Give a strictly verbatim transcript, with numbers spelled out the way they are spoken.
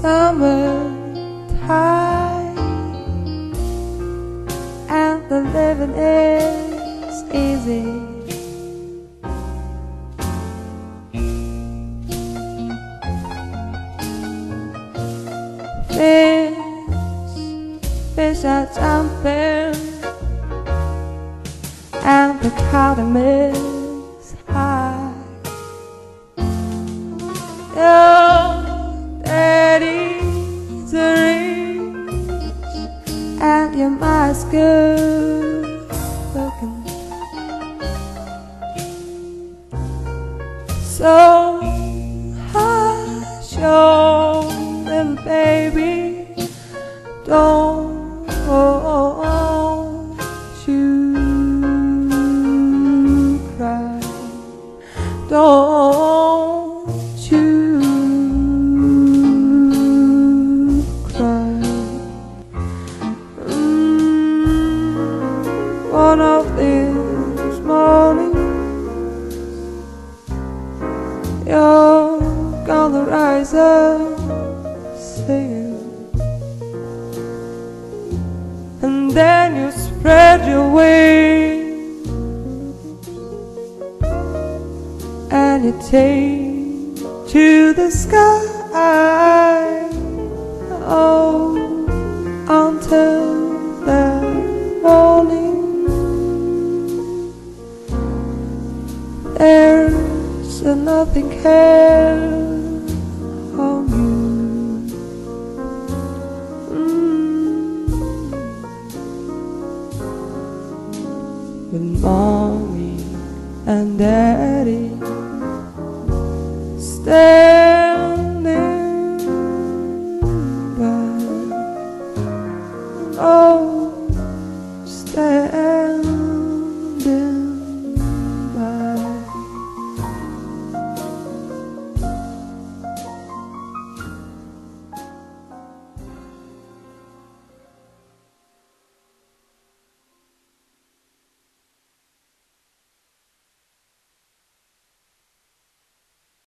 summertime, and the living is easy. Fish, fish are jumping, and the cotton is high. Your daddy's rich, and your mom's good looking. So hush your little baby, don't you cry, don't you cry. Mm, one of these mornings you're gonna rise up singing, and then you spread your wings and you take to the sky. Oh, until the morning there's a nothing care on you. With mommy and daddy standing by, oh, stand.